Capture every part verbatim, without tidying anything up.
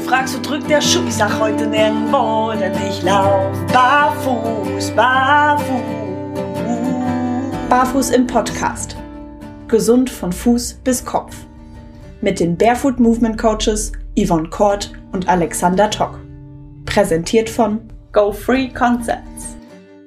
fragst, wo drückt der Schuh? Ich sag heute nirgendwo, denn ich lauf barfuß, barfuß. Barfuß im Podcast. Gesund von Fuß bis Kopf. Mit den Barefoot Movement Coaches Yvonne Kort und Alexander Tock. Präsentiert von Go Free Concepts.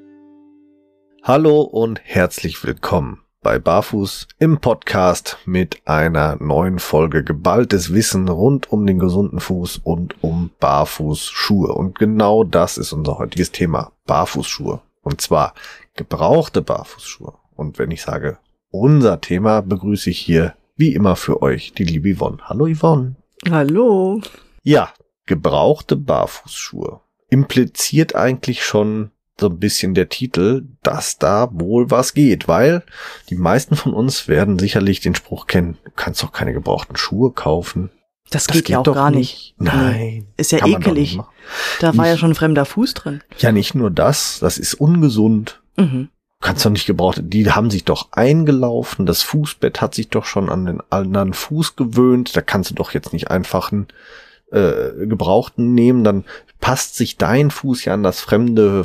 Hallo und herzlich willkommen bei Barfuß im Podcast mit einer neuen Folge geballtes Wissen rund um den gesunden Fuß und um Barfußschuhe. Und genau das ist unser heutiges Thema, Barfußschuhe. Und zwar gebrauchte Barfußschuhe. Und wenn ich sage unser Thema, begrüße ich hier wie immer für euch die liebe Yvonne. Hallo Yvonne. Hallo. Ja, gebrauchte Barfußschuhe impliziert eigentlich schon so ein bisschen der Titel, dass da wohl was geht, weil die meisten von uns werden sicherlich den Spruch kennen, du kannst doch keine gebrauchten Schuhe kaufen. Das, das geht, geht ja auch gar nicht. nicht. Nein. Ist ja ekelig. Da war ich, ja schon ein fremder Fuß drin. Ja, nicht nur das, das ist ungesund. Mhm. Du kannst doch nicht gebraucht, die haben sich doch eingelaufen, das Fußbett hat sich doch schon an den anderen Fuß gewöhnt, da kannst du doch jetzt nicht einfach einen äh, gebrauchten nehmen, dann passt sich dein Fuß ja an das fremde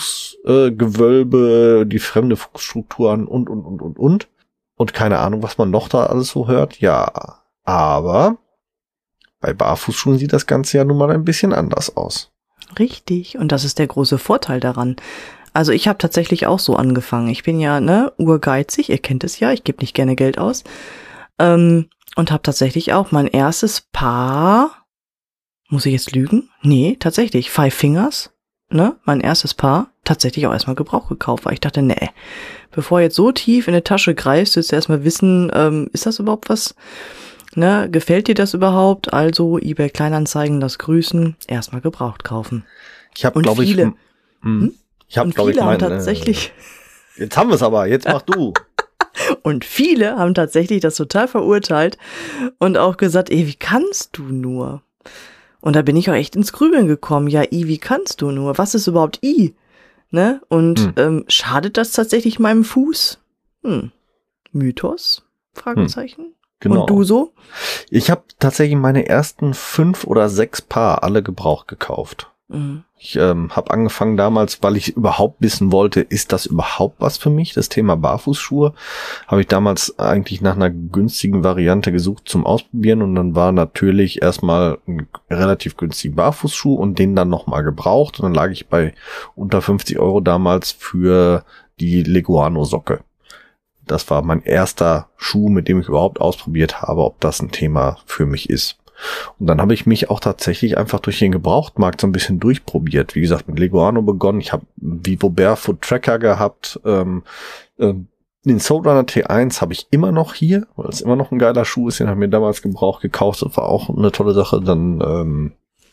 Fußgewölbe, äh, die fremde Fußstruktur an und, und, und, und, und. Und keine Ahnung, was man noch da alles so hört. Ja, aber bei Barfußschuhen sieht das Ganze ja nun mal ein bisschen anders aus. Richtig, und das ist der große Vorteil daran. Also ich habe tatsächlich auch so angefangen. Ich bin ja ne urgeizig, ihr kennt es ja, ich gebe nicht gerne Geld aus. Ähm, und habe tatsächlich auch mein erstes Paar... Muss ich jetzt lügen? Nee, tatsächlich. Five Fingers, ne? Mein erstes Paar, tatsächlich auch erstmal Gebrauch gekauft, weil ich dachte, nee, bevor jetzt so tief in die Tasche greifst, willst du erstmal wissen, ähm, ist das überhaupt was? Ne? Gefällt dir das überhaupt? Also eBay Kleinanzeigen, das Grüßen, erstmal gebraucht kaufen. Ich habe, glaube ich, hm? ich habe, glaube ich, mein, tatsächlich. Äh, jetzt haben wir es aber, jetzt mach du. Und viele haben tatsächlich das total verurteilt und auch gesagt, ey, wie kannst du nur? Und da bin ich auch echt ins Grübeln gekommen. Ja, I, wie kannst du nur? Was ist überhaupt I? Ne? Und hm. ähm, schadet das tatsächlich meinem Fuß? Hm. Mythos? Fragezeichen. Hm. Genau. Und du so? Ich habe tatsächlich meine ersten fünf oder sechs Paar alle gebraucht gekauft. Mhm. Ich ähm, habe angefangen damals, weil ich überhaupt wissen wollte, ist das überhaupt was für mich? Das Thema Barfußschuhe habe ich damals eigentlich nach einer günstigen Variante gesucht zum Ausprobieren und dann war natürlich erstmal ein relativ günstiger Barfußschuh und den dann nochmal gebraucht und dann lag ich bei unter fünfzig Euro damals für die Leguano-Socke. Das war mein erster Schuh, mit dem ich überhaupt ausprobiert habe, ob das ein Thema für mich ist. Und dann habe ich mich auch tatsächlich einfach durch den Gebrauchtmarkt so ein bisschen durchprobiert. Wie gesagt, mit Leguano begonnen. Ich habe Vivo Barefoot Tracker gehabt. Ähm, äh, den Soulrunner T eins habe ich immer noch hier, weil es immer noch ein geiler Schuh ist. Den habe ich mir damals Gebrauch gekauft. Das war auch eine tolle Sache. Dann, ähm,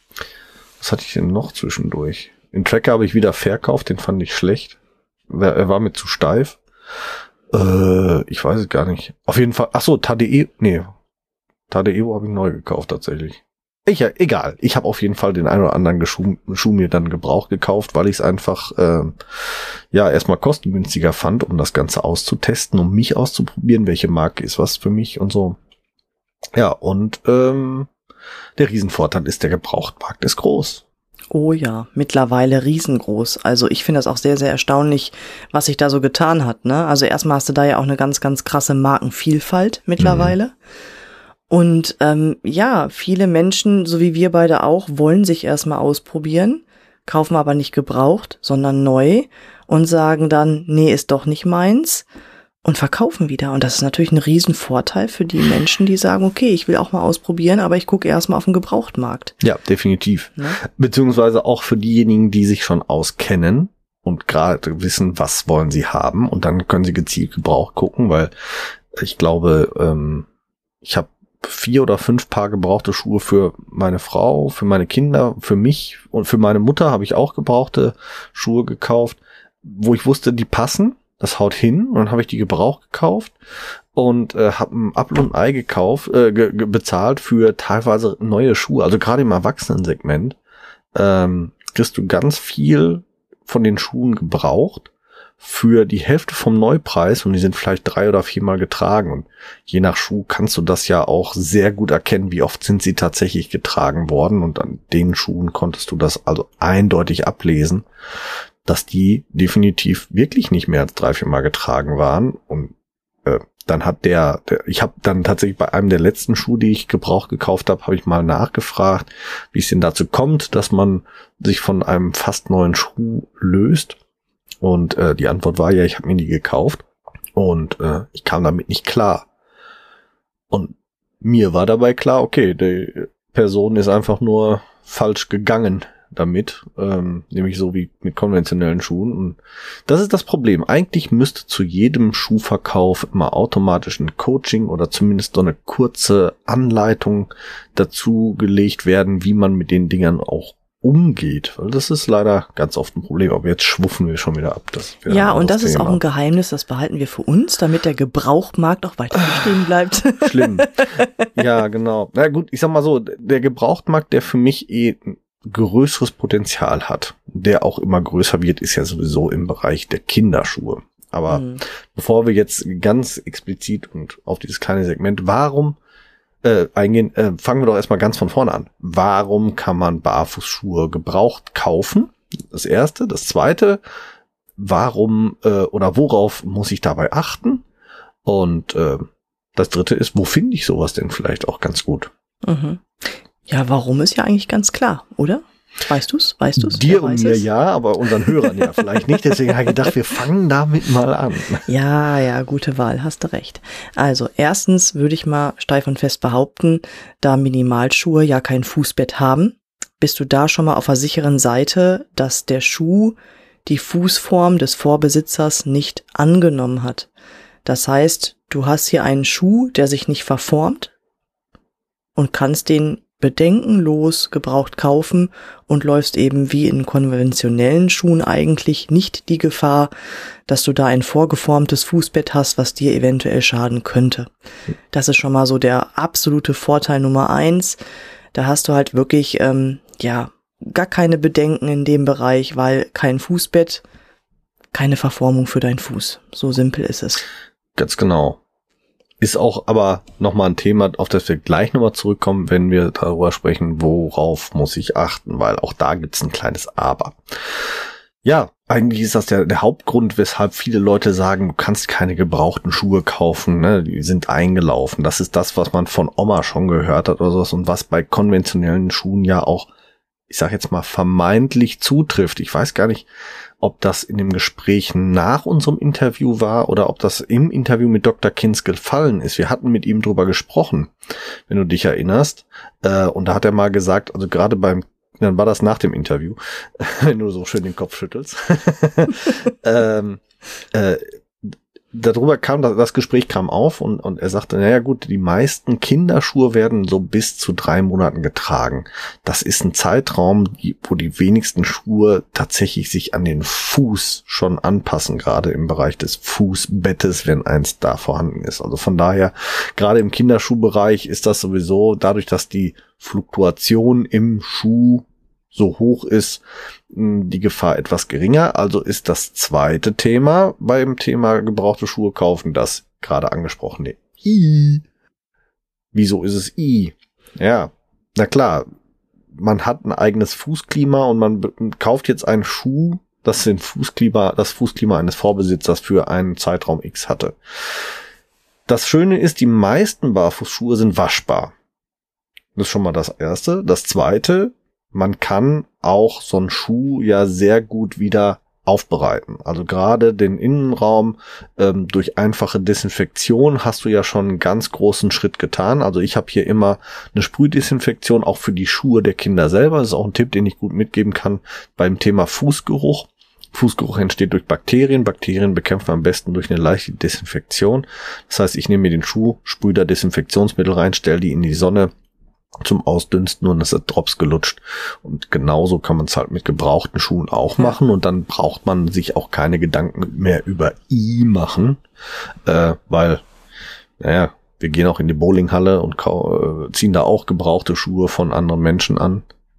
was hatte ich denn noch zwischendurch? Den Tracker habe ich wieder verkauft. Den fand ich schlecht. Er war mir zu steif. Äh, ich weiß es gar nicht. Auf jeden Fall, ach so, Tadeo, nee. Tadeo habe ich neu gekauft tatsächlich. Ich, ja, egal. Ich habe auf jeden Fall den einen oder anderen Schuh, Schuh mir dann Gebrauch gekauft, weil ich es einfach äh, ja erstmal kostengünstiger fand, um das Ganze auszutesten, um mich auszuprobieren, welche Marke ist was für mich und so. Ja, und ähm, der Riesenvorteil ist, der Gebrauchtmarkt ist groß. Oh ja, mittlerweile riesengroß. Also ich finde das auch sehr, sehr erstaunlich, was sich da so getan hat. Ne? Also erstmal hast du da ja auch eine ganz, ganz krasse Markenvielfalt mittlerweile. Mhm. Und ähm, ja, viele Menschen, so wie wir beide auch, wollen sich erstmal ausprobieren, kaufen aber nicht gebraucht, sondern neu und sagen dann, nee, ist doch nicht meins und verkaufen wieder. Und das ist natürlich ein Riesenvorteil für die Menschen, die sagen, okay, ich will auch mal ausprobieren, aber ich gucke erstmal auf den Gebrauchtmarkt. Ja, definitiv. Ne? Beziehungsweise auch für diejenigen, die sich schon auskennen und gerade wissen, was wollen sie haben und dann können sie gezielt Gebrauch gucken, weil ich glaube, ähm, ich habe vier oder fünf Paar gebrauchte Schuhe für meine Frau, für meine Kinder, für mich und für meine Mutter habe ich auch gebrauchte Schuhe gekauft, wo ich wusste, die passen, das haut hin und dann habe ich die gebraucht gekauft und äh, habe ein Apfel und Ei gekauft, äh, ge- ge- bezahlt für teilweise neue Schuhe, also gerade im Erwachsenensegment ähm, kriegst du ganz viel von den Schuhen gebraucht für die Hälfte vom Neupreis und die sind vielleicht drei oder viermal getragen. Und je nach Schuh kannst du das ja auch sehr gut erkennen, wie oft sind sie tatsächlich getragen worden. Und an den Schuhen konntest du das also eindeutig ablesen, dass die definitiv wirklich nicht mehr als drei, viermal getragen waren. Und äh, dann hat der, der ich habe dann tatsächlich bei einem der letzten Schuhe, die ich gebraucht gekauft habe, habe ich mal nachgefragt, wie es denn dazu kommt, dass man sich von einem fast neuen Schuh löst. Und äh, die Antwort war ja, ich habe mir die gekauft und äh, ich kam damit nicht klar. Und mir war dabei klar, okay, die Person ist einfach nur falsch gegangen damit, ähm, nämlich so wie mit konventionellen Schuhen. Und das ist das Problem. Eigentlich müsste zu jedem Schuhverkauf immer automatisch ein Coaching oder zumindest so eine kurze Anleitung dazu gelegt werden, wie man mit den Dingern auch umgeht, weil das ist leider ganz oft ein Problem, aber jetzt schwuffen wir schon wieder ab. Das ja, und das ist auch ein Geheimnis, das behalten wir für uns, damit der Gebrauchtmarkt auch weiter bestehen bleibt. Schlimm. Ja, genau. Na gut, ich sag mal so, der Gebrauchtmarkt, der für mich eh ein größeres Potenzial hat, der auch immer größer wird, ist ja sowieso im Bereich der Kinderschuhe. Aber mhm. bevor wir jetzt ganz explizit und auf dieses kleine Segment, warum Äh, eingehen, äh, fangen wir doch erstmal ganz von vorne an. Warum kann man Barfußschuhe gebraucht kaufen? Das erste. Das zweite, warum äh, oder worauf muss ich dabei achten? Und äh, das dritte ist, wo finde ich sowas denn vielleicht auch ganz gut? Mhm. Ja, warum ist ja eigentlich ganz klar, oder? Weißt du's? Weißt du's? Dir und mir es? Ja, aber unseren Hörern ja vielleicht nicht. Deswegen habe ich gedacht, wir fangen damit mal an. Ja, ja, gute Wahl, hast du recht. Also erstens würde ich mal steif und fest behaupten, da Minimalschuhe ja kein Fußbett haben, bist du da schon mal auf der sicheren Seite, dass der Schuh die Fußform des Vorbesitzers nicht angenommen hat. Das heißt, du hast hier einen Schuh, der sich nicht verformt und kannst den bedenkenlos gebraucht kaufen und läufst eben wie in konventionellen Schuhen eigentlich nicht die Gefahr, dass du da ein vorgeformtes Fußbett hast, was dir eventuell schaden könnte. Das ist schon mal so der absolute Vorteil Nummer eins. Da hast du halt wirklich, ähm, ja, gar keine Bedenken in dem Bereich, weil kein Fußbett, keine Verformung für deinen Fuß. So simpel ist es. Ganz genau. Ist auch aber nochmal ein Thema, auf das wir gleich nochmal zurückkommen, wenn wir darüber sprechen, worauf muss ich achten, weil auch da gibt's ein kleines Aber. Ja, eigentlich ist das der, der Hauptgrund, weshalb viele Leute sagen, du kannst keine gebrauchten Schuhe kaufen, ne? Die sind eingelaufen. Das ist das, was man von Oma schon gehört hat oder sowas und was bei konventionellen Schuhen ja auch, ich sag jetzt mal, vermeintlich zutrifft. Ich weiß gar nicht, ob das in dem Gespräch nach unserem Interview war oder ob das im Interview mit Doktor Kinz gefallen ist. Wir hatten mit ihm drüber gesprochen, wenn du dich erinnerst. Äh, und da hat er mal gesagt, also gerade beim, dann war das nach dem Interview, wenn du so schön den Kopf schüttelst. ähm, äh, darüber kam, das Gespräch kam auf und, und er sagte, naja gut, die meisten Kinderschuhe werden so bis zu drei Monaten getragen. Das ist ein Zeitraum, wo die wenigsten Schuhe tatsächlich sich an den Fuß schon anpassen, gerade im Bereich des Fußbettes, wenn eins da vorhanden ist. Also von daher, gerade im Kinderschuhbereich ist das sowieso, dadurch, dass die Fluktuation im Schuh so hoch ist, die Gefahr etwas geringer. Also ist das zweite Thema beim Thema gebrauchte Schuhe kaufen das gerade angesprochene I. Wieso ist es I? Ja, na klar, man hat ein eigenes Fußklima und man kauft jetzt einen Schuh, das den Fußklima, das Fußklima eines Vorbesitzers für einen Zeitraum X hatte. Das Schöne ist, die meisten Barfußschuhe sind waschbar. Das ist schon mal das Erste. Das Zweite, man kann auch so einen Schuh ja sehr gut wieder aufbereiten. Also gerade den Innenraum ähm, durch einfache Desinfektion hast du ja schon einen ganz großen Schritt getan. Also ich habe hier immer eine Sprühdesinfektion auch für die Schuhe der Kinder selber. Das ist auch ein Tipp, den ich gut mitgeben kann beim Thema Fußgeruch. Fußgeruch entsteht durch Bakterien. Bakterien bekämpfen wir am besten durch eine leichte Desinfektion. Das heißt, ich nehme mir den Schuh, sprühe da Desinfektionsmittel rein, stelle die in die Sonne zum Ausdünsten und es ist Drops gelutscht. Und genauso kann man es halt mit gebrauchten Schuhen auch machen und dann braucht man sich auch keine Gedanken mehr über I machen, äh, weil, naja, wir gehen auch in die Bowlinghalle und äh, ziehen da auch gebrauchte Schuhe von anderen Menschen an.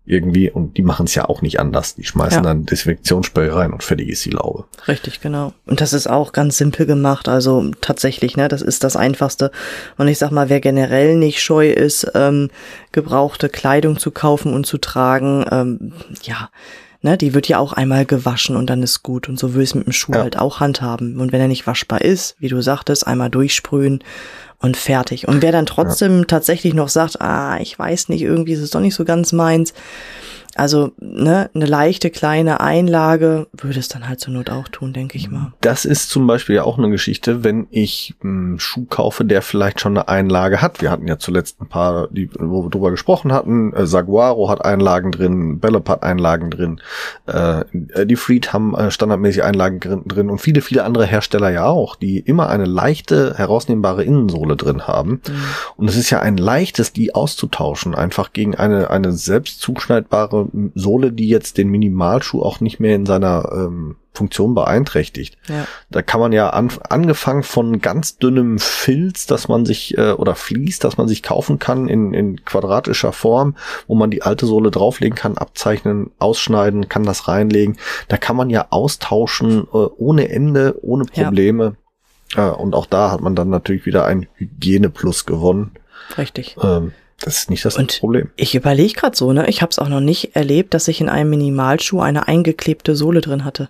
irgendwie, und die machen es ja auch nicht anders. Die schmeißen Ja. dann Desinfektionsspray rein und fertig ist die Laube. Richtig, genau. Und das ist auch ganz simpel gemacht, also tatsächlich, ne, das ist das Einfachste. Und ich sag mal, wer generell nicht scheu ist, ähm, gebrauchte Kleidung zu kaufen und zu tragen, ähm, ja, ne, die wird ja auch einmal gewaschen und dann ist gut. Und so will es mit dem Schuh Ja. halt auch handhaben. Und wenn er nicht waschbar ist, wie du sagtest, einmal durchsprühen und fertig. Und wer dann trotzdem ja. tatsächlich noch sagt, ah, ich weiß nicht, irgendwie ist es doch nicht so ganz meins, also ne, eine leichte kleine Einlage würde es dann halt zur Not auch tun, denke ich mal. Das ist zum Beispiel ja auch eine Geschichte, wenn ich einen Schuh kaufe, der vielleicht schon eine Einlage hat. Wir hatten ja zuletzt ein paar, die, wo wir drüber gesprochen hatten. Äh, Saguaro hat Einlagen drin, Bellop hat Einlagen drin, äh, die Freed haben äh, standardmäßig Einlagen drin und viele, viele andere Hersteller ja auch, die immer eine leichte, herausnehmbare Innensohle drin haben. Mhm. Und es ist ja ein leichtes, die auszutauschen, einfach gegen eine, eine selbst zuschneidbare Sohle, die jetzt den Minimalschuh auch nicht mehr in seiner ähm, Funktion beeinträchtigt. Ja. Da kann man ja an, angefangen von ganz dünnem Filz, dass man sich äh, oder Vlies, dass man sich kaufen kann in, in quadratischer Form, wo man die alte Sohle drauflegen kann, abzeichnen, ausschneiden, kann das reinlegen. Da kann man ja austauschen äh, ohne Ende, ohne Probleme. Ja. Äh, und auch da hat man dann natürlich wieder ein Hygiene-Plus gewonnen. Richtig. Ähm, Das ist nicht das und Problem. Ich überlege gerade so, ne? Ich habe es auch noch nicht erlebt, dass ich in einem Minimalschuh eine eingeklebte Sohle drin hatte.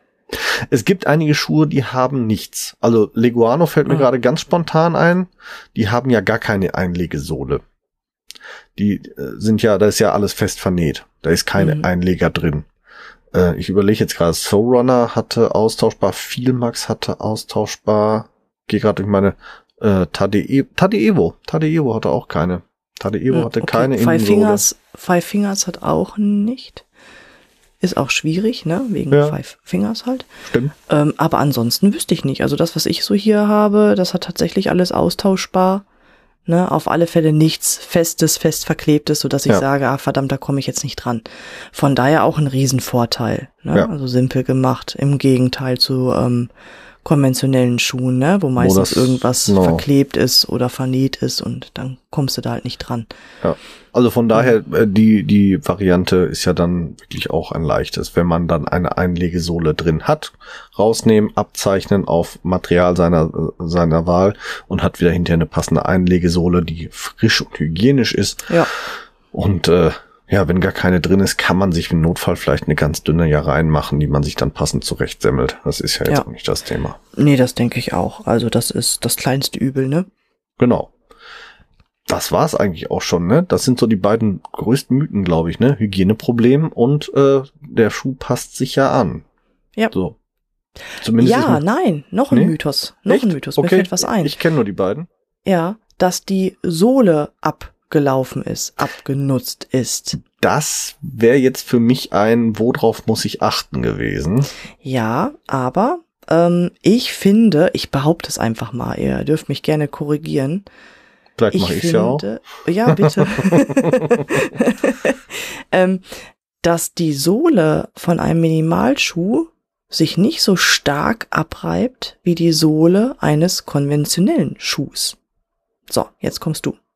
Es gibt einige Schuhe, die haben nichts. Also Leguano fällt mir oh. gerade ganz spontan ein. Die haben ja gar keine Einlegesohle. Die äh, sind ja, da ist ja alles fest vernäht. Da ist keine mhm. Einleger drin. Äh, ich überlege jetzt gerade, Soul Runner hatte austauschbar, Vielmax hatte austauschbar. Gehe gerade durch meine äh, Tade, Tade Evo. Tade Evo hatte auch keine. Tade Evo hatte okay. keine Five Innensohle. Fingers, Five Fingers hat auch nicht. Ist auch schwierig, ne? Wegen ja. Five Fingers halt. Stimmt. Ähm, aber ansonsten wüsste ich nicht. Also das, was ich so hier habe, das hat tatsächlich alles austauschbar. Ne? Auf alle Fälle nichts Festes, fest Verklebtes, sodass ich ja. sage, ah verdammt, da komme ich jetzt nicht dran. Von daher auch ein Riesenvorteil. Ne? Ja. Also simpel gemacht. Im Gegenteil zu ähm, konventionellen Schuhen, ne, wo meistens wo das, irgendwas no. verklebt ist oder vernäht ist und dann kommst du da halt nicht dran. Ja, also von daher, äh, die die Variante ist ja dann wirklich auch ein leichtes, wenn man dann eine Einlegesohle drin hat, rausnehmen, abzeichnen auf Material seiner seiner Wahl und hat wieder hinterher eine passende Einlegesohle, die frisch und hygienisch ist. Ja. Und äh, ja, wenn gar keine drin ist, kann man sich im Notfall vielleicht eine ganz dünne ja reinmachen, die man sich dann passend zurechtsemmelt. Das ist ja jetzt ja. auch nicht das Thema. Nee, das denke ich auch. Also das ist das kleinste Übel, ne? Genau. Das war's eigentlich auch schon, ne? Das sind so die beiden größten Mythen, glaube ich, ne? Hygieneproblem und äh, der Schuh passt sich ja an. Ja. So. Zumindest ja, nein, noch ein nee? Mythos. Noch Echt? ein Mythos. Okay. Mir fällt was ein. Ich kenne nur die beiden. Ja, dass die Sohle ab gelaufen ist, abgenutzt ist. Das wäre jetzt für mich ein, worauf muss ich achten gewesen. Ja, aber ähm, ich finde, ich behaupte es einfach mal, ihr dürft mich gerne korrigieren. Vielleicht mache ich es ja auch. Ja, bitte. ähm, dass die Sohle von einem Minimalschuh sich nicht so stark abreibt wie die Sohle eines konventionellen Schuhs. So, jetzt kommst du.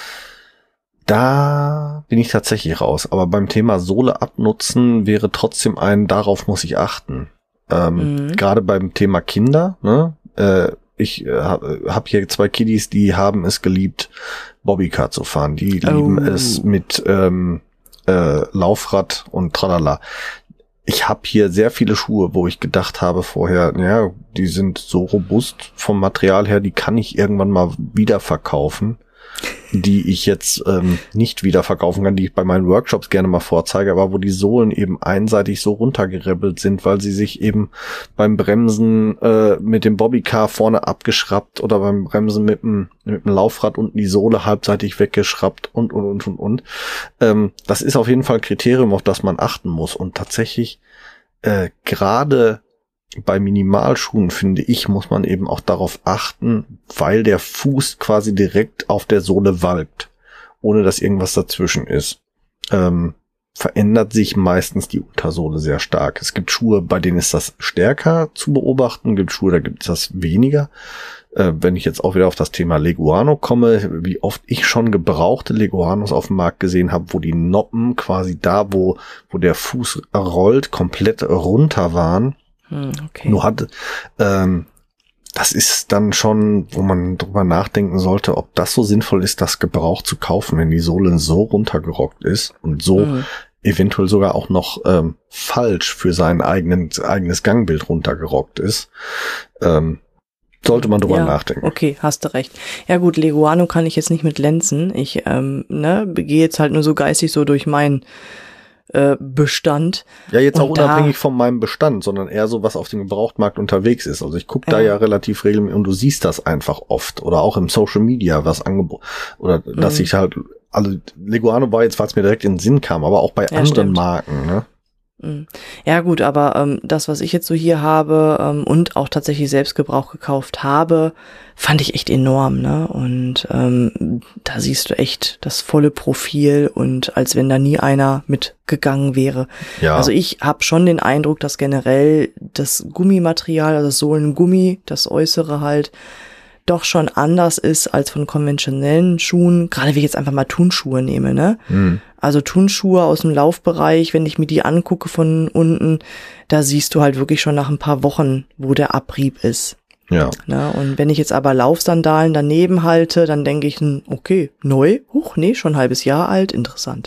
Da bin ich tatsächlich raus. Aber beim Thema Sohle abnutzen wäre trotzdem ein, darauf muss ich achten. Ähm, mhm. Gerade beim Thema Kinder, ne? Äh, ich äh, habe hab hier zwei Kiddies, die haben es geliebt, Bobbycar zu fahren. Die oh. lieben es mit ähm, äh, Laufrad und tralala. Ich habe hier sehr viele Schuhe, wo ich gedacht habe vorher, ja, die sind so robust vom Material her, die kann ich irgendwann mal wieder verkaufen. Die ich jetzt ähm, nicht wieder verkaufen kann, die ich bei meinen Workshops gerne mal vorzeige, aber wo die Sohlen eben einseitig so runtergerebbelt sind, weil sie sich eben beim Bremsen äh, mit dem Bobbycar vorne abgeschraubt oder beim Bremsen mit dem, mit dem Laufrad unten die Sohle halbseitig weggeschraubt und, und, und, und, und. Ähm, das ist auf jeden Fall ein Kriterium, auf das man achten muss. Und tatsächlich äh, gerade bei Minimalschuhen, finde ich, muss man eben auch darauf achten, weil der Fuß quasi direkt auf der Sohle walkt, ohne dass irgendwas dazwischen ist. Ähm, verändert sich meistens die Untersohle sehr stark. Es gibt Schuhe, bei denen ist das stärker zu beobachten, gibt Schuhe, da gibt es das weniger. Äh, wenn ich jetzt auch wieder auf das Thema Leguano komme, wie oft ich schon gebrauchte Leguanos auf dem Markt gesehen habe, wo die Noppen quasi da, wo wo der Fuß rollt, komplett runter waren. Hm, okay. Nur hat, ähm, das ist dann schon, wo man drüber nachdenken sollte, ob das so sinnvoll ist, das gebraucht zu kaufen, wenn die Sohle so runtergerockt ist und so mhm. eventuell sogar auch noch ähm, falsch für sein eigenen, eigenes Gangbild runtergerockt ist. Ähm, sollte man drüber ja, nachdenken. Okay, hast du recht. Ja gut, Leguano kann ich jetzt nicht mit glänzen. Ich ähm, ne, gehe jetzt halt nur so geistig so durch meinen Bestand. Ja, jetzt auch und unabhängig von meinem Bestand, sondern eher so, was auf dem Gebrauchtmarkt unterwegs ist. Also ich gucke da ja. ja relativ regelmäßig und du siehst das einfach oft. Oder auch im Social Media, was angeboten, oder mhm. dass ich halt, also Leguano war jetzt, was mir direkt in den Sinn kam, aber auch bei ja, anderen stimmt. Marken, ne? Ja gut, aber ähm, das, was ich jetzt so hier habe ähm, und auch tatsächlich selbst Gebrauch gekauft habe, fand ich echt enorm, ne? Und ähm, da siehst du echt das volle Profil und als wenn da nie einer mitgegangen wäre. Ja. Also ich habe schon den Eindruck, dass generell das Gummimaterial, also das Sohlengummi, das Äußere halt, doch schon anders ist als von konventionellen Schuhen, gerade wenn ich jetzt einfach mal Turnschuhe nehme, ne? Mhm. Also Turnschuhe aus dem Laufbereich, wenn ich mir die angucke von unten, da siehst du halt wirklich schon nach ein paar Wochen, wo der Abrieb ist. Ja. Ne? Und wenn ich jetzt aber Laufsandalen daneben halte, dann denke ich, okay, neu, huch, nee, schon ein halbes Jahr alt, interessant.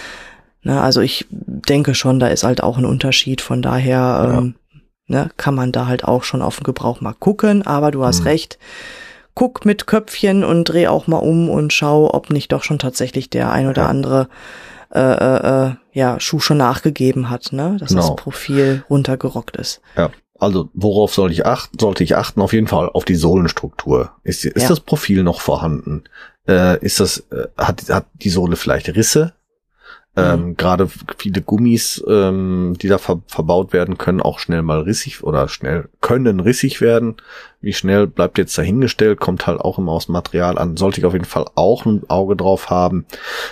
Ne? Also ich denke schon, da ist halt auch ein Unterschied, von daher ja. ähm, ne, kann man da halt auch schon auf den Gebrauch mal gucken, aber du hast mhm. recht, guck mit Köpfchen und dreh auch mal um und schau, ob nicht doch schon tatsächlich der ein oder ja. andere äh, äh, ja, Schuh schon nachgegeben hat, ne, dass genau. das Profil runtergerockt ist. Ja, also worauf soll ich achten? Sollte ich achten? Auf jeden Fall auf die Sohlenstruktur. Ist, ist ja. das Profil noch vorhanden? Äh, ist das, äh, hat, hat die Sohle vielleicht Risse? Ähm, mhm. Gerade viele Gummis, ähm, die da ver- verbaut werden, können auch schnell mal rissig oder schnell können rissig werden. Wie schnell bleibt jetzt dahingestellt, kommt halt auch immer aufs Material an. Sollte ich auf jeden Fall auch ein Auge drauf haben.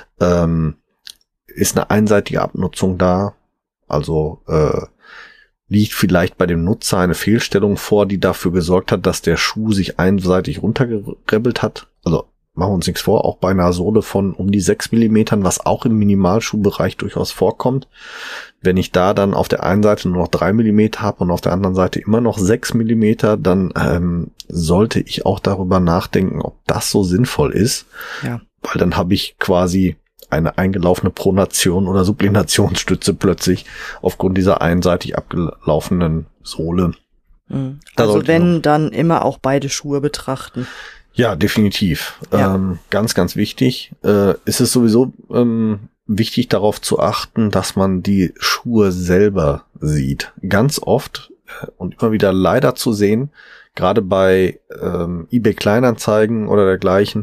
Ähm, ist eine einseitige Abnutzung da? Also äh, liegt vielleicht bei dem Nutzer eine Fehlstellung vor, die dafür gesorgt hat, dass der Schuh sich einseitig runtergerebbelt hat? Also machen wir uns nichts vor, auch bei einer Sohle von um die sechs Millimetern, was auch im Minimalschuhbereich durchaus vorkommt. Wenn ich da dann auf der einen Seite nur noch drei Millimeter habe und auf der anderen Seite immer noch sechs Millimeter, dann ähm, sollte ich auch darüber nachdenken, ob das so sinnvoll ist. Ja. Weil dann habe ich quasi eine eingelaufene Pronation oder Sublinationsstütze plötzlich aufgrund dieser einseitig abgelaufenen Sohle. Mhm. Also wenn, dann immer auch beide Schuhe betrachten. Ja, definitiv. Ja. Ähm, ganz, ganz wichtig. Äh, ist es sowieso ähm, wichtig, darauf zu achten, dass man die Schuhe selber sieht. Ganz oft äh, und immer wieder leider zu sehen, gerade bei ähm, eBay Kleinanzeigen oder dergleichen,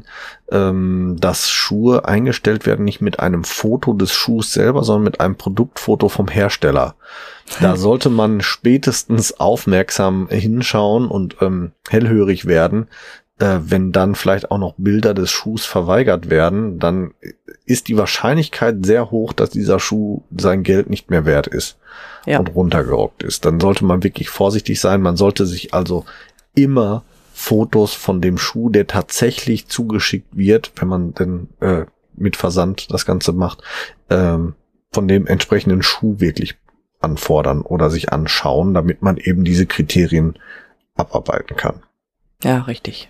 ähm, dass Schuhe eingestellt werden, nicht mit einem Foto des Schuhs selber, sondern mit einem Produktfoto vom Hersteller. Da sollte man spätestens aufmerksam hinschauen und ähm, hellhörig werden. Äh, wenn dann vielleicht auch noch Bilder des Schuhs verweigert werden, dann ist die Wahrscheinlichkeit sehr hoch, dass dieser Schuh sein Geld nicht mehr wert ist ja. und runtergerockt ist. Dann sollte man wirklich vorsichtig sein. Man sollte sich also immer Fotos von dem Schuh, der tatsächlich zugeschickt wird, wenn man denn äh, mit Versand das Ganze macht, ähm, von dem entsprechenden Schuh wirklich anfordern oder sich anschauen, damit man eben diese Kriterien abarbeiten kann. Ja, richtig.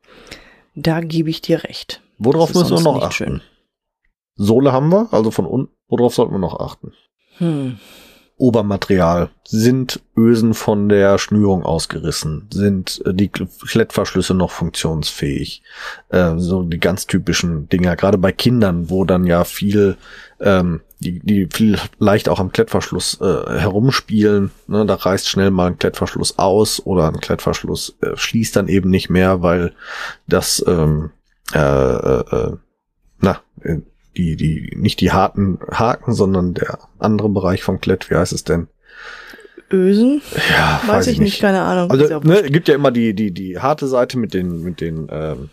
Da gebe ich dir recht. Worauf müssen wir noch achten? Schön. Sohle haben wir, also von unten. Worauf sollten wir noch achten? Hm. Obermaterial. Sind Ösen von der Schnürung ausgerissen? Sind äh, die Klettverschlüsse noch funktionsfähig? Äh, so die ganz typischen Dinger. Gerade bei Kindern, wo dann ja viel, ähm, die, die viel leicht auch am Klettverschluss äh, herumspielen. Ne? Da reißt schnell mal ein Klettverschluss aus oder ein Klettverschluss äh, schließt dann eben nicht mehr, weil das ähm, äh, äh, na äh, die, die, nicht die harten Haken, sondern der andere Bereich vom Klett, wie heißt es denn? Ösen? Ja, weiß, weiß ich nicht. nicht, keine Ahnung. Also, ne, gibt ja immer die, die, die harte Seite mit den, mit den, ähm,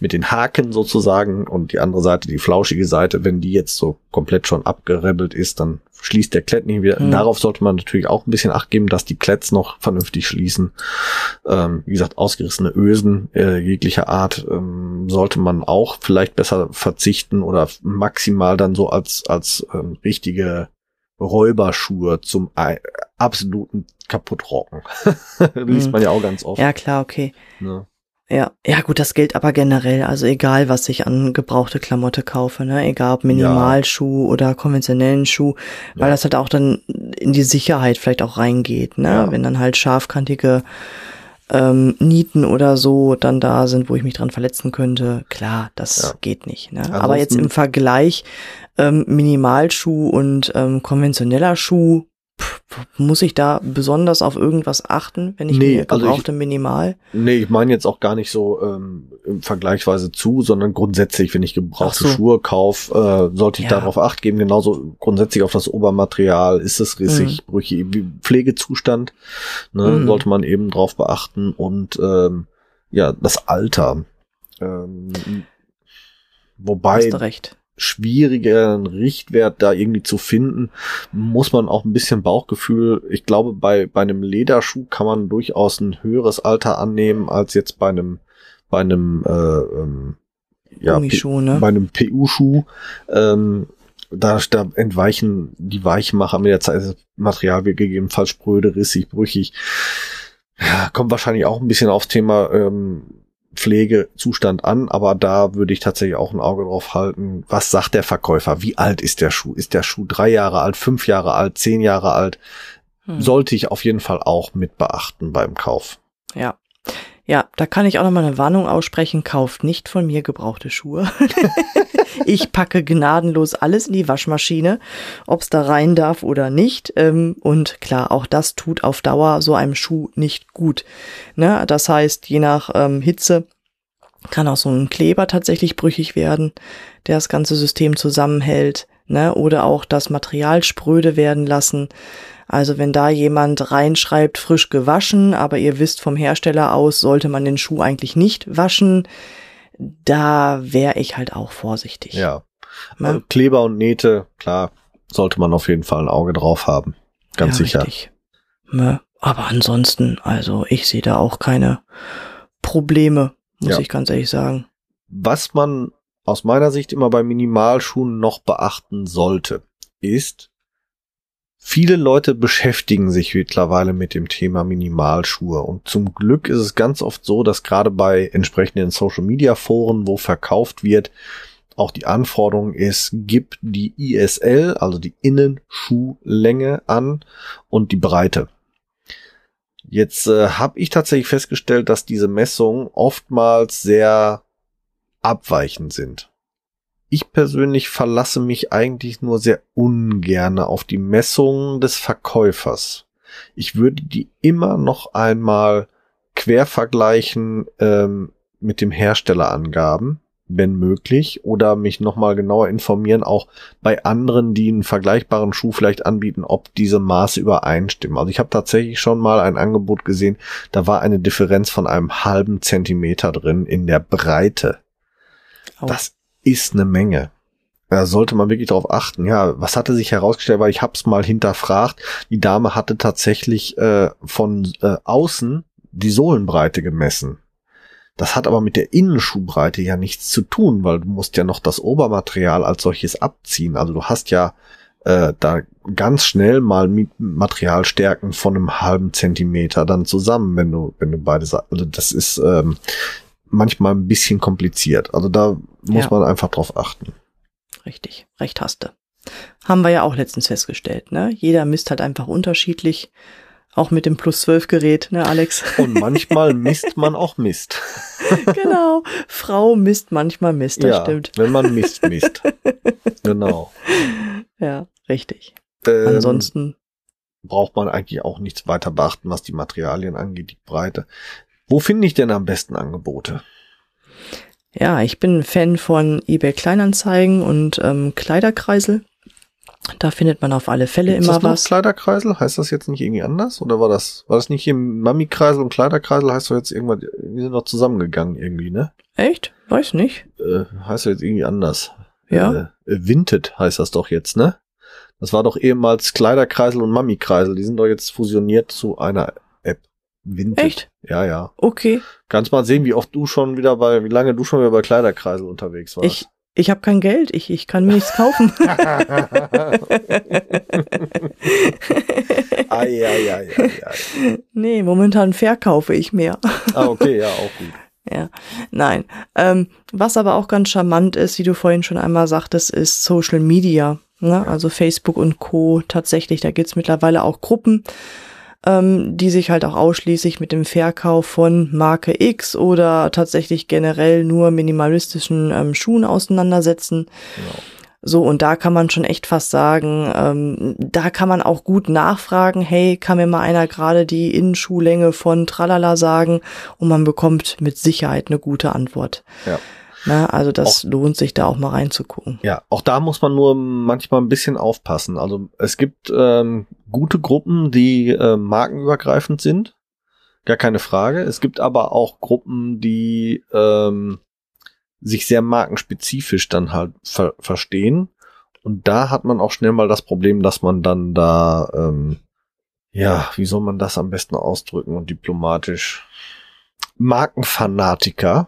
mit den Haken sozusagen und die andere Seite, die flauschige Seite, wenn die jetzt so komplett schon abgerebelt ist, dann schließt der Klett nicht wieder. Mhm. Darauf sollte man natürlich auch ein bisschen Acht geben, dass die Kletts noch vernünftig schließen. Ähm, wie gesagt, ausgerissene Ösen äh, jeglicher Art ähm, sollte man auch vielleicht besser verzichten oder maximal dann so als als ähm, richtige Räuberschuhe zum äh, absoluten Kaputtrocken. Liest mhm. man ja auch ganz oft. Ja, klar, okay. Ja. Ja, ja gut, das gilt aber generell, also egal, was ich an gebrauchte Klamotte kaufe, ne, egal ob Minimalschuh ja. oder konventionellen Schuh, weil ja. das halt auch dann in die Sicherheit vielleicht auch reingeht, ne, ja. wenn dann halt scharfkantige ähm, Nieten oder so dann da sind, wo ich mich dran verletzen könnte, klar, das ja. geht nicht, ne, ansonsten, aber jetzt im Vergleich ähm, Minimalschuh und ähm, konventioneller Schuh, muss ich da besonders auf irgendwas achten, wenn ich nee, mir gebrauchte also ich, Minimal? Nee, ich meine jetzt auch gar nicht so ähm, im Vergleichsweise zu, sondern grundsätzlich, wenn ich gebrauchte so. Schuhe kaufe, äh, sollte ich ja. darauf Acht geben, genauso grundsätzlich auf das Obermaterial, ist es rissig, mhm. brüchig, Pflegezustand, ne, mhm. sollte man eben drauf beachten und ähm, ja, das Alter. Ähm, wobei Hast du recht. schwierigen Richtwert da irgendwie zu finden, muss man auch ein bisschen Bauchgefühl, ich glaube, bei bei einem Lederschuh kann man durchaus ein höheres Alter annehmen, als jetzt bei einem bei einem äh, ähm, ja, Gummischuh, ne? bei einem P U-Schuh. Ähm, da, da entweichen die Weichmacher mit der Zeit, das Material wird gegebenenfalls spröde, rissig, brüchig. Ja, kommt wahrscheinlich auch ein bisschen aufs Thema ähm, Pflegezustand an, aber da würde ich tatsächlich auch ein Auge drauf halten. Was sagt der Verkäufer? Wie alt ist der Schuh? Ist der Schuh drei Jahre alt, fünf Jahre alt, zehn Jahre alt? Hm. Sollte ich auf jeden Fall auch mit beachten beim Kauf. Ja. Ja, da kann ich auch nochmal eine Warnung aussprechen. Kauft nicht von mir gebrauchte Schuhe. Ich packe gnadenlos alles in die Waschmaschine, ob es da rein darf oder nicht. Und klar, auch das tut auf Dauer so einem Schuh nicht gut. Ne? Das heißt, je nach ähm, Hitze kann auch so ein Kleber tatsächlich brüchig werden, der das ganze System zusammenhält. Ne? Oder auch das Material spröde werden lassen. Also wenn da jemand reinschreibt, frisch gewaschen, aber ihr wisst vom Hersteller aus, sollte man den Schuh eigentlich nicht waschen, da wäre ich halt auch vorsichtig. Ja, also Kleber und Nähte, klar, sollte man auf jeden Fall ein Auge drauf haben. Ganz ja, sicher. Richtig. Ne? Aber ansonsten, also ich sehe da auch keine Probleme, muss ja. ich ganz ehrlich sagen. Was man aus meiner Sicht immer bei Minimalschuhen noch beachten sollte, ist, viele Leute beschäftigen sich mittlerweile mit dem Thema Minimalschuhe und zum Glück ist es ganz oft so, dass gerade bei entsprechenden Social-Media-Foren, wo verkauft wird, auch die Anforderung ist, gib die I S L, also die Innenschuhlänge an und die Breite. Jetzt äh, habe ich tatsächlich festgestellt, dass diese Messungen oftmals sehr abweichend sind. Ich persönlich verlasse mich eigentlich nur sehr ungern auf die Messungen des Verkäufers. Ich würde die immer noch einmal quer vergleichen ähm, mit dem Herstellerangaben, wenn möglich, oder mich nochmal genauer informieren, auch bei anderen, die einen vergleichbaren Schuh vielleicht anbieten, ob diese Maße übereinstimmen. Also ich habe tatsächlich schon mal ein Angebot gesehen, da war eine Differenz von einem halben Zentimeter drin in der Breite. Oh. Das ist eine Menge. Da sollte man wirklich darauf achten. Ja, was hatte sich herausgestellt, weil ich hab's mal hinterfragt. Die Dame hatte tatsächlich äh, von äh, außen die Sohlenbreite gemessen. Das hat aber mit der Innenschuhbreite ja nichts zu tun, weil du musst ja noch das Obermaterial als solches abziehen. Also du hast ja äh, da ganz schnell mal Materialstärken von einem halben Zentimeter dann zusammen, wenn du wenn du beide Seiten. Also das ist ähm, manchmal ein bisschen kompliziert. Also da muss ja. man einfach drauf achten. Richtig, recht hast du. Haben wir ja auch letztens festgestellt, ne? Jeder misst halt einfach unterschiedlich, auch mit dem Plus zwölf Gerät, ne Alex? Und manchmal misst man auch Mist. Genau, Frau misst manchmal Mist, das ja, stimmt. wenn man Mist misst. Genau. Ja, richtig. Ähm, Ansonsten braucht man eigentlich auch nichts weiter beachten, was die Materialien angeht, die Breite. Wo finde ich denn am besten Angebote? Ja, ich bin ein Fan von eBay Kleinanzeigen und ähm, Kleiderkreisel. Da findet man auf alle Fälle Gibt's immer das noch was. Kleiderkreisel? Heißt das jetzt nicht irgendwie anders? Oder war das, war das nicht hier Mami-Kreisel und Kleiderkreisel? Heißt doch jetzt irgendwann, die sind doch zusammengegangen irgendwie, ne? Echt? Weiß nicht. Äh, heißt ja jetzt irgendwie anders. Ja. Äh, Vinted heißt das doch jetzt, ne? Das war doch ehemals Kleiderkreisel und Mami-Kreisel. Die sind doch jetzt fusioniert zu einer App. Vinted. Echt? Ja, ja. Okay. Kannst mal sehen, wie oft du schon wieder bei, wie lange du schon wieder bei Kleiderkreisel unterwegs warst. Ich, ich habe kein Geld. Ich, ich kann mir nichts kaufen. ai, ai, ai, ai, ai. Nee, momentan verkaufe ich mehr. Ah, okay, ja, auch gut. Ja, nein. Ähm, was aber auch ganz charmant ist, wie du vorhin schon einmal sagtest, ist Social Media. Ne? Also Facebook und Co. Tatsächlich, da gibt's mittlerweile auch Gruppen, ähm, die sich halt auch ausschließlich mit dem Verkauf von Marke X oder tatsächlich generell nur minimalistischen ähm, Schuhen auseinandersetzen. Genau. So, und da kann man schon echt fast sagen, ähm, da kann man auch gut nachfragen, hey, kann mir mal einer gerade die Innenschuhlänge von Tralala sagen? Und man bekommt mit Sicherheit eine gute Antwort. Ja. Na, also das auch, lohnt sich da auch mal reinzugucken. Ja, auch da muss man nur manchmal ein bisschen aufpassen. Also es gibt ähm, gute Gruppen, die äh, markenübergreifend sind, gar keine Frage. Es gibt aber auch Gruppen, die ähm, sich sehr markenspezifisch dann halt ver- verstehen. Und da hat man auch schnell mal das Problem, dass man dann da, ähm, ja, wie soll man das am besten ausdrücken und diplomatisch, Markenfanatiker,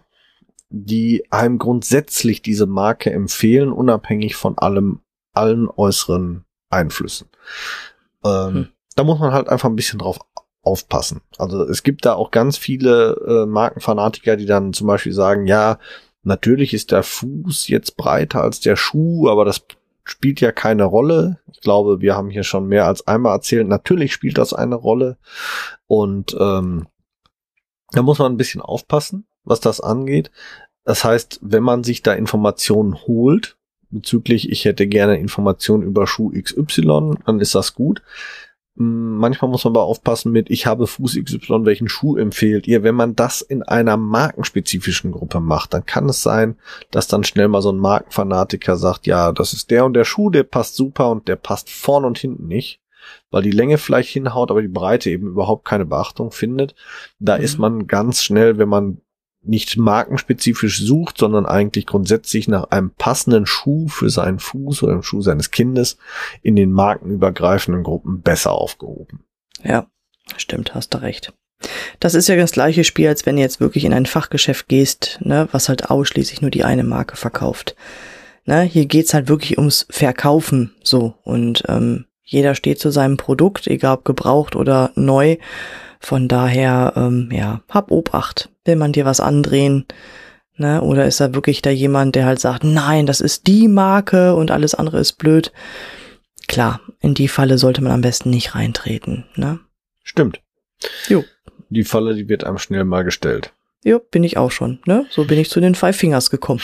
die einem grundsätzlich diese Marke empfehlen, unabhängig von allem, allen äußeren Einflüssen. Ähm, hm. Da muss man halt einfach ein bisschen drauf aufpassen. Also es gibt da auch ganz viele äh, Markenfanatiker, die dann zum Beispiel sagen, ja, natürlich ist der Fuß jetzt breiter als der Schuh, aber das spielt ja keine Rolle. Ich glaube, wir haben hier schon mehr als einmal erzählt, natürlich spielt das eine Rolle. Und ähm, da muss man ein bisschen aufpassen, was das angeht. Das heißt, wenn man sich da Informationen holt, bezüglich, ich hätte gerne Informationen über Schuh X Y, dann ist das gut. Manchmal muss man aber aufpassen mit, ich habe Fuß X Y, welchen Schuh empfehlt ihr? Wenn man das in einer markenspezifischen Gruppe macht, dann kann es sein, dass dann schnell mal so ein Markenfanatiker sagt, ja, das ist der und der Schuh, der passt super und der passt vorn und hinten nicht, weil die Länge vielleicht hinhaut, aber die Breite eben überhaupt keine Beachtung findet. Da mhm. ist man ganz schnell, wenn man nicht markenspezifisch sucht, sondern eigentlich grundsätzlich nach einem passenden Schuh für seinen Fuß oder den Schuh seines Kindes in den markenübergreifenden Gruppen besser aufgehoben. Ja, stimmt, hast du recht. Das ist ja das gleiche Spiel, als wenn du jetzt wirklich in ein Fachgeschäft gehst, ne, was halt ausschließlich nur die eine Marke verkauft. Ne, hier geht's halt wirklich ums Verkaufen, so, und ähm, jeder steht zu seinem Produkt, egal ob gebraucht oder neu. Von daher, ähm, ja, hab Obacht. Will man dir was andrehen, ne? Oder ist da wirklich da jemand, der halt sagt, nein, das ist die Marke und alles andere ist blöd? Klar, in die Falle sollte man am besten nicht reintreten, ne? Stimmt. Jo. Die Falle, die wird einem schnell mal gestellt. Jo, bin ich auch schon, ne? So bin ich zu den Five Fingers gekommen.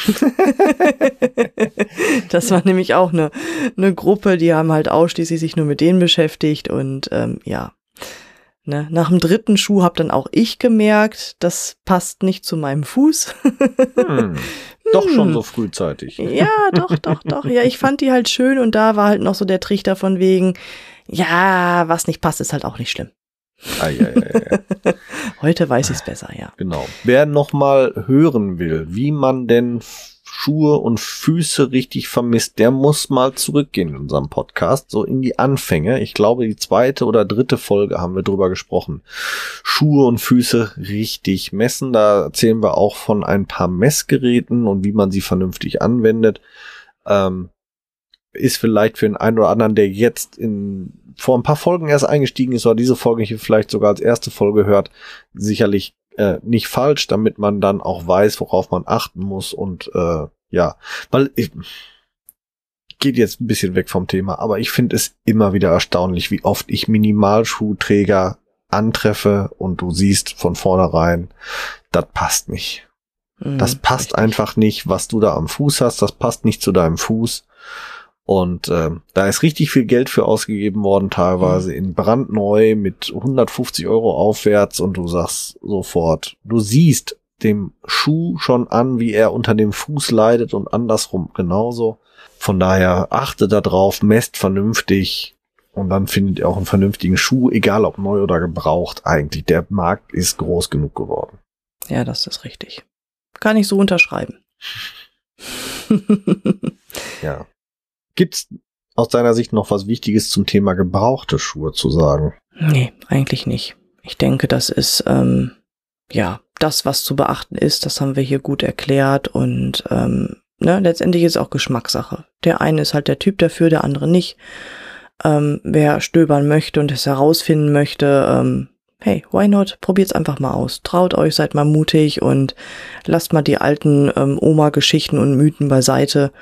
Das war nämlich auch eine, eine Gruppe, die haben halt ausschließlich sich nur mit denen beschäftigt und ähm, ja. Ne, nach dem dritten Schuh habe dann auch ich gemerkt, das passt nicht zu meinem Fuß. Hm, doch schon so frühzeitig. Ja, doch, doch, doch. Ja, ich fand die halt schön und da war halt noch so der Trichter von wegen, ja, was nicht passt, ist halt auch nicht schlimm. Ai, ai, ai, ai. Heute weiß ich es besser, ja. Genau. Wer nochmal hören will, wie man denn Schuhe und Füße richtig vermisst, der muss mal zurückgehen in unserem Podcast, so in die Anfänge. Ich glaube, die zweite oder dritte Folge haben wir drüber gesprochen. Schuhe und Füße richtig messen. Da erzählen wir auch von ein paar Messgeräten und wie man sie vernünftig anwendet. Ähm, ist vielleicht für den einen oder anderen, der jetzt in vor ein paar Folgen erst eingestiegen ist oder diese Folge hier vielleicht sogar als erste Folge hört, sicherlich äh, nicht falsch, damit man dann auch weiß, worauf man achten muss und äh, ja, weil ich, geht jetzt ein bisschen weg vom Thema, aber ich finde es immer wieder erstaunlich, wie oft ich Minimalschuhträger antreffe und du siehst von vornherein, das passt nicht. Mhm, das passt richtig. Einfach nicht, was du da am Fuß hast, das passt nicht zu deinem Fuß. Und äh, da ist richtig viel Geld für ausgegeben worden, teilweise in brandneu mit hundertfünfzig Euro aufwärts und du sagst sofort, du siehst dem Schuh schon an, wie er unter dem Fuß leidet und andersrum genauso. Von daher achte da drauf, messt vernünftig und dann findet ihr auch einen vernünftigen Schuh, egal ob neu oder gebraucht. Eigentlich, der Markt ist groß genug geworden. Ja, das ist richtig. Kann ich so unterschreiben. Ja. Gibt's aus deiner Sicht noch was Wichtiges zum Thema gebrauchte Schuhe zu sagen? Nee, eigentlich nicht. Ich denke, das ist, ähm, ja, das, was zu beachten ist, das haben wir hier gut erklärt und ähm, ne, letztendlich ist auch Geschmackssache. Der eine ist halt der Typ dafür, der andere nicht. Ähm, wer stöbern möchte und es herausfinden möchte, ähm, hey, why not? Probiert's einfach mal aus. Traut euch, seid mal mutig und lasst mal die alten ähm, Oma-Geschichten und Mythen beiseite.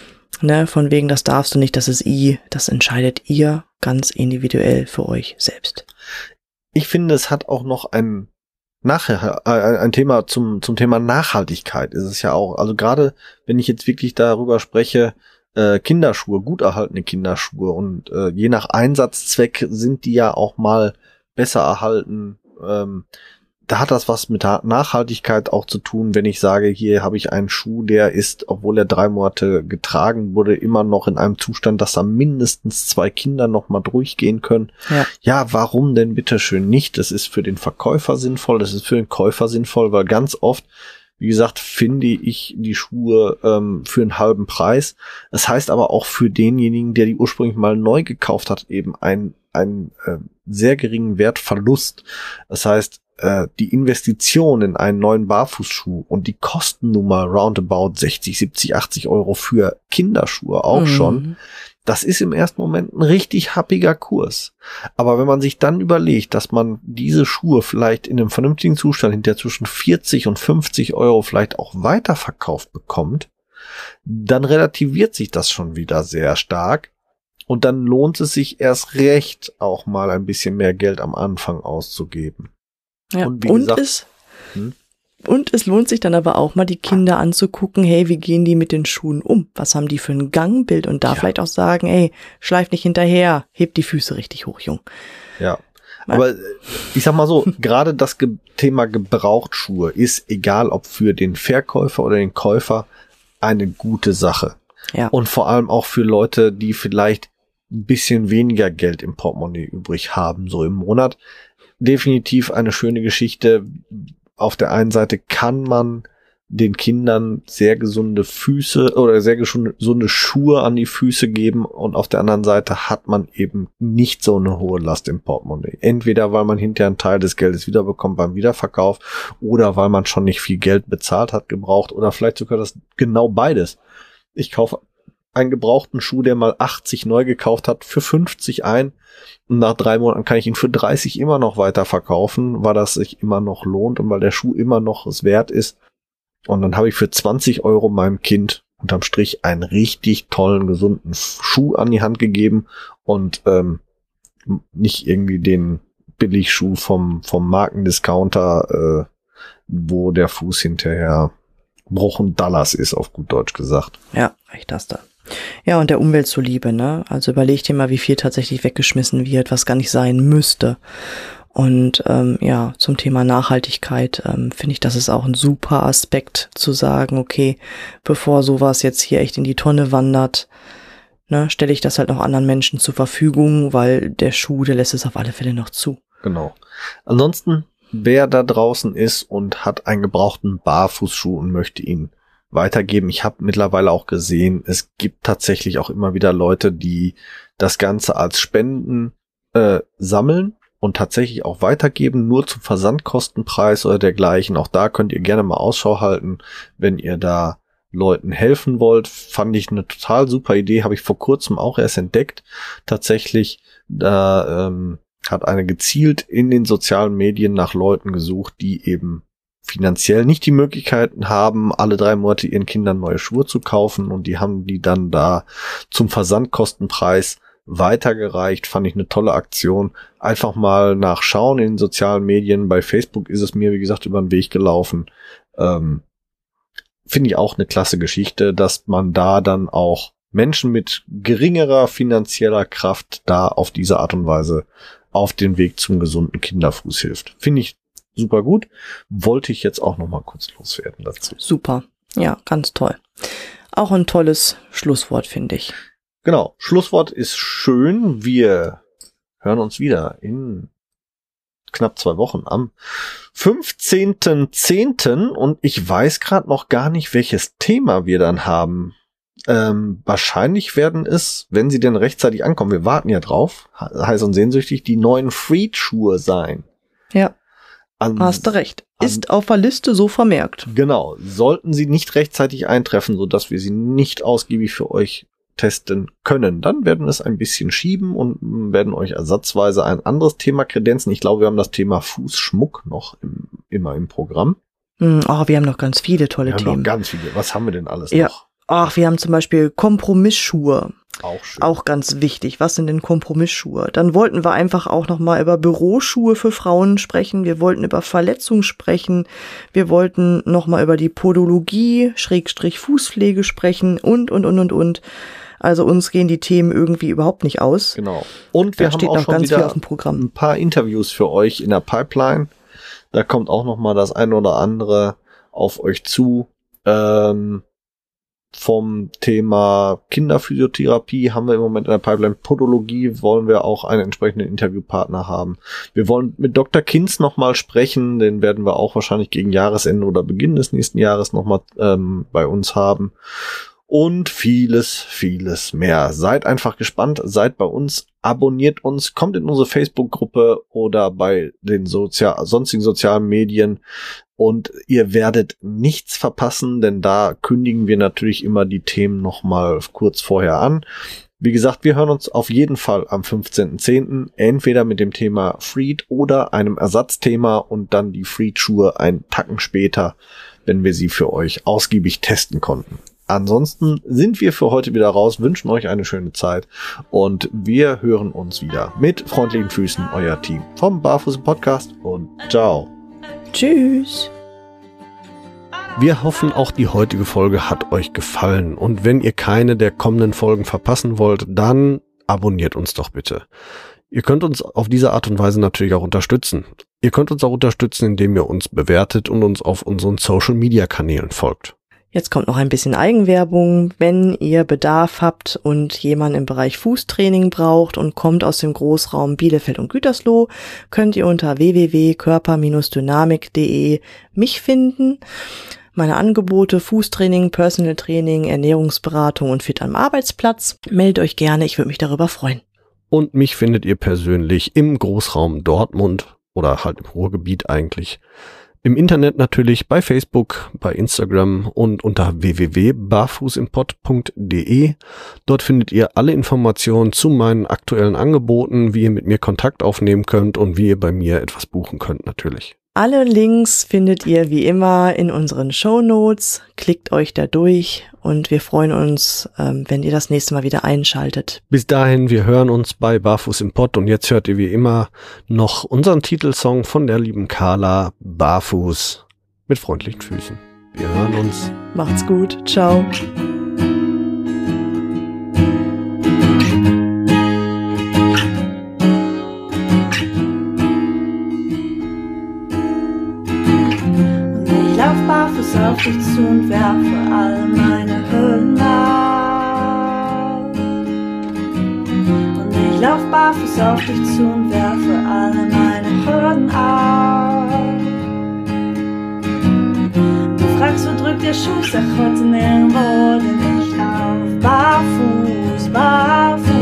Ne, von wegen, das darfst du nicht, das ist I. Das entscheidet ihr ganz individuell für euch selbst. Ich finde, es hat auch noch ein nachher äh, ein Thema zum zum Thema Nachhaltigkeit ist es ja auch. Also gerade wenn ich jetzt wirklich darüber spreche, äh, Kinderschuhe, gut erhaltene Kinderschuhe und äh, je nach Einsatzzweck sind die ja auch mal besser erhalten. Ähm, da hat das was mit Nachhaltigkeit auch zu tun, wenn ich sage, hier habe ich einen Schuh, der ist, obwohl er drei Monate getragen wurde, immer noch in einem Zustand, dass da mindestens zwei Kinder noch mal durchgehen können. Ja, ja, warum denn bitteschön nicht? Das ist für den Verkäufer sinnvoll, das ist für den Käufer sinnvoll, weil ganz oft, wie gesagt, finde ich die Schuhe ähm, für einen halben Preis. Das heißt aber auch für denjenigen, der die ursprünglich mal neu gekauft hat, eben ein einen äh, sehr geringen Wertverlust. Das heißt, äh, die Investition in einen neuen Barfußschuh und die kosten nun mal roundabout sechzig, siebzig, achtzig Euro für Kinderschuhe auch mhm. schon. Das ist im ersten Moment ein richtig happiger Kurs. Aber wenn man sich dann überlegt, dass man diese Schuhe vielleicht in einem vernünftigen Zustand hinter zwischen vierzig und fünfzig Euro vielleicht auch weiterverkauft bekommt, dann relativiert sich das schon wieder sehr stark. Und dann lohnt es sich erst recht, auch mal ein bisschen mehr Geld am Anfang auszugeben. Ja, und, wie und, gesagt, es, hm? und es lohnt sich dann aber auch mal, die Kinder anzugucken, hey, wie gehen die mit den Schuhen um? Was haben die für ein Gangbild? Und da ja. vielleicht auch sagen, ey, schleif nicht hinterher, heb die Füße richtig hoch, Jung. Ja, aber ich sag mal so, gerade das Ge- Thema Gebrauchtschuhe ist, egal ob für den Verkäufer oder den Käufer, eine gute Sache. Ja. Und vor allem auch für Leute, die vielleicht ein bisschen weniger Geld im Portemonnaie übrig haben, so im Monat. Definitiv eine schöne Geschichte. Auf der einen Seite kann man den Kindern sehr gesunde Füße oder sehr gesunde Schuhe an die Füße geben und auf der anderen Seite hat man eben nicht so eine hohe Last im Portemonnaie. Entweder weil man hinterher einen Teil des Geldes wiederbekommt beim Wiederverkauf oder weil man schon nicht viel Geld bezahlt hat, gebraucht oder vielleicht sogar das genau beides. Ich kaufe einen gebrauchten Schuh, der mal achtzig neu gekauft hat, für fünfzig ein. Und nach drei Monaten kann ich ihn für dreißig immer noch weiter verkaufen, weil das sich immer noch lohnt und weil der Schuh immer noch es wert ist. Und dann habe ich für zwanzig Euro meinem Kind unterm Strich einen richtig tollen, gesunden Schuh an die Hand gegeben und ähm, nicht irgendwie den Billigschuh vom vom Markendiscounter, äh, wo der Fuß hinterher Bruch und Dallas ist, auf gut Deutsch gesagt. Ja, echt das da. Ja, und der Umwelt zuliebe, ne? Also überleg dir mal, wie viel tatsächlich weggeschmissen wird, was gar nicht sein müsste. Und ähm, ja, zum Thema Nachhaltigkeit ähm, finde ich, das ist auch ein super Aspekt zu sagen, okay, bevor sowas jetzt hier echt in die Tonne wandert, ne, stelle ich das halt noch anderen Menschen zur Verfügung, weil der Schuh, der lässt es auf alle Fälle noch zu. Genau. Ansonsten, wer da draußen ist und hat einen gebrauchten Barfußschuh und möchte ihn weitergeben. Ich habe mittlerweile auch gesehen, es gibt tatsächlich auch immer wieder Leute, die das Ganze als Spenden äh, sammeln und tatsächlich auch weitergeben, nur zum Versandkostenpreis oder dergleichen. Auch da könnt ihr gerne mal Ausschau halten, wenn ihr da Leuten helfen wollt. Fand ich eine total super Idee, habe ich vor kurzem auch erst entdeckt. Tatsächlich, da ähm, hat eine gezielt in den sozialen Medien nach Leuten gesucht, die eben finanziell nicht die Möglichkeiten haben, alle drei Monate ihren Kindern neue Schuhe zu kaufen und die haben die dann da zum Versandkostenpreis weitergereicht. Fand ich eine tolle Aktion. Einfach mal nachschauen in den sozialen Medien. Bei Facebook ist es mir, wie gesagt, über den Weg gelaufen. Ähm, finde ich auch eine klasse Geschichte, dass man da dann auch Menschen mit geringerer finanzieller Kraft da auf diese Art und Weise auf den Weg zum gesunden Kinderfuß hilft. Finde ich super gut. Wollte ich jetzt auch noch mal kurz loswerden dazu. Super. Ja, ganz toll. Auch ein tolles Schlusswort, finde ich. Genau. Schlusswort ist schön. Wir hören uns wieder in knapp zwei Wochen, am fünfzehnten zehnten und ich weiß gerade noch gar nicht, welches Thema wir dann haben. Ähm, wahrscheinlich werden es, wenn sie denn rechtzeitig ankommen, wir warten ja drauf, heiß und sehnsüchtig, die neuen Freed-Schuhe sein. Ja, an, hast du recht. Ist an, auf der Liste so vermerkt. Genau. Sollten sie nicht rechtzeitig eintreffen, sodass wir sie nicht ausgiebig für euch testen können, dann werden wir es ein bisschen schieben und werden euch ersatzweise ein anderes Thema kredenzen. Ich glaube, wir haben das Thema Fußschmuck noch im, immer im Programm. Oh, wir haben noch ganz viele tolle wir haben Themen. Noch ganz viele. Was haben wir denn alles ja. noch? Ach, wir haben zum Beispiel Kompromissschuhe. Auch schön. Auch ganz wichtig. Was sind denn Kompromissschuhe? Dann wollten wir einfach auch noch mal über Büroschuhe für Frauen sprechen. Wir wollten über Verletzungen sprechen. Wir wollten noch mal über die Podologie, Schrägstrich Fußpflege sprechen und, und, und, und, und. Also uns gehen die Themen irgendwie überhaupt nicht aus. Genau. Und wir da haben steht auch noch schon ganz wieder viel auf dem Programm. Ein paar Interviews für euch in der Pipeline. Da kommt auch noch mal das eine oder andere auf euch zu. Ähm, Vom Thema Kinderphysiotherapie haben wir im Moment in der Pipeline. Podologie wollen wir auch einen entsprechenden Interviewpartner haben. Wir wollen mit Doktor Kinz nochmal sprechen. Den werden wir auch wahrscheinlich gegen Jahresende oder Beginn des nächsten Jahres nochmal ähm, bei uns haben. Und vieles, vieles mehr. Seid einfach gespannt, seid bei uns, abonniert uns, kommt in unsere Facebook-Gruppe oder bei den Sozial- sonstigen sozialen Medien. Und ihr werdet nichts verpassen, denn da kündigen wir natürlich immer die Themen nochmal kurz vorher an. Wie gesagt, wir hören uns auf jeden Fall am fünfzehnten zehnten entweder mit dem Thema Freed oder einem Ersatzthema und dann die Freed-Schuhe einen Tacken später, wenn wir sie für euch ausgiebig testen konnten. Ansonsten sind wir für heute wieder raus, wünschen euch eine schöne Zeit und wir hören uns wieder mit freundlichen Füßen, euer Team vom Barfuß Podcast und ciao. Tschüss. Wir hoffen, auch die heutige Folge hat euch gefallen und wenn ihr keine der kommenden Folgen verpassen wollt, dann abonniert uns doch bitte. Ihr könnt uns auf diese Art und Weise natürlich auch unterstützen. Ihr könnt uns auch unterstützen, indem ihr uns bewertet und uns auf unseren Social-Media-Kanälen folgt. Jetzt kommt noch ein bisschen Eigenwerbung. Wenn ihr Bedarf habt und jemand im Bereich Fußtraining braucht und kommt aus dem Großraum Bielefeld und Gütersloh, könnt ihr unter w w w punkt körper Bindestrich dynamik punkt de mich finden. Meine Angebote Fußtraining, Personal Training, Ernährungsberatung und Fit am Arbeitsplatz. Meldet euch gerne, ich würde mich darüber freuen. Und mich findet ihr persönlich im Großraum Dortmund oder halt im Ruhrgebiet eigentlich. Im Internet natürlich, bei Facebook, bei Instagram und unter w w w punkt barfußimpod punkt de. Dort findet ihr alle Informationen zu meinen aktuellen Angeboten, wie ihr mit mir Kontakt aufnehmen könnt und wie ihr bei mir etwas buchen könnt natürlich. Alle Links findet ihr wie immer in unseren Shownotes. Klickt euch da durch und wir freuen uns, ähm, wenn ihr das nächste Mal wieder einschaltet. Bis dahin, wir hören uns bei Barfuß im Pott und jetzt hört ihr wie immer noch unseren Titelsong von der lieben Carla, Barfuß mit freundlichen Füßen. Wir hören uns. Macht's gut. Ciao. Barfuß auf dich zu und werfe all meine Hürden ab. Und ich lauf barfuß auf dich zu und werfe alle meine Hürden ab. Du fragst, wo drückt der Schuh? Sag heute nirgendwo, denn ich lauf barfuß, barfuß.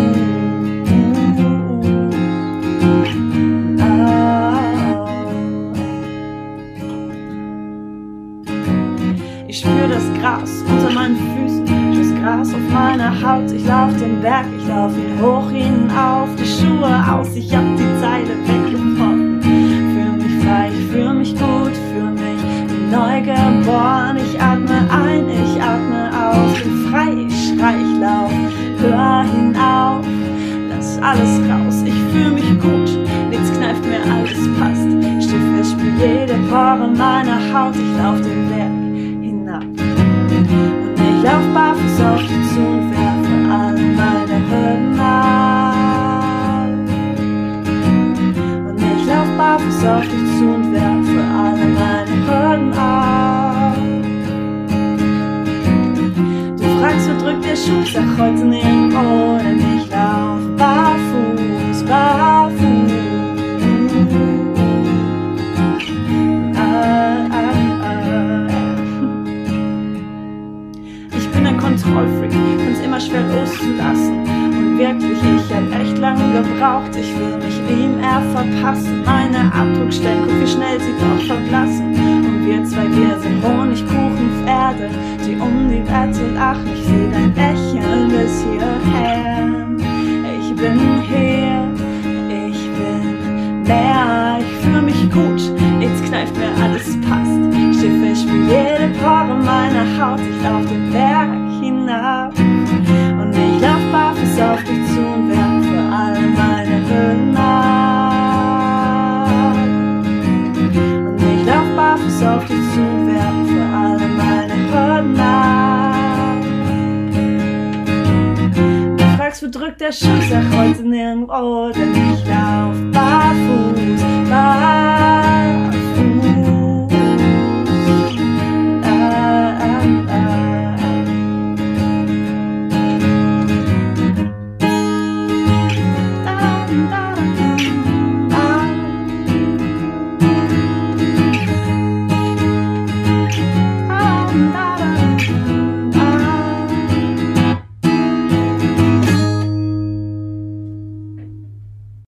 Ich spür das Gras unter meinen Füßen, das Gras auf meiner Haut. Ich lauf den Berg, ich lauf ihn hoch hinauf, die Schuhe aus, ich hab die Zeile weggebrochen. Fühl mich frei, ich fühl mich gut, fühl mich wie neu geboren. Ich atme ein, ich atme aus, bin frei, ich schrei, ich lauf, hör hinauf, lass alles raus. Ich fühl mich gut, nichts kneift mir, alles passt. Steh fest, spür jede Pore meiner Haut, ich lauf den Berg. Und ich lauf barfuß auf dich zu und werfe alle meine Hürden ab. Und ich lauf barfuß auf dich zu und werfe alle meine Hürden ab. Du fragst, wo drückt der Schuh? Sag heute nirgendwo, denn ich lauf barfuß, barfuß. ich hab echt lange gebraucht. Ich will mich ihm eher verpassen. Meine Abdruckstellen, guck wie schnell sie doch verblassen. Und wir zwei, wir sind Honigkuchenpferde, die um die Wette lachen. Ich seh dein Lächeln bis hierher. Ich bin hier, ich bin mehr. Ich fühl mich gut, jetzt kneift mir alles passt. Schiffe spiel jede Pore meiner Haut. Ich lauf den Berg hinab und ich lauf barfuß auf dich zu und werfe alle meine Hürden ab. Und ich lauf barfuß auf dich zu und werfe alle meine Hürden ab. Du fragst, wo drückt der Schuh, sag heute nirgendwo, denn ich lauf barfuß, barfuß.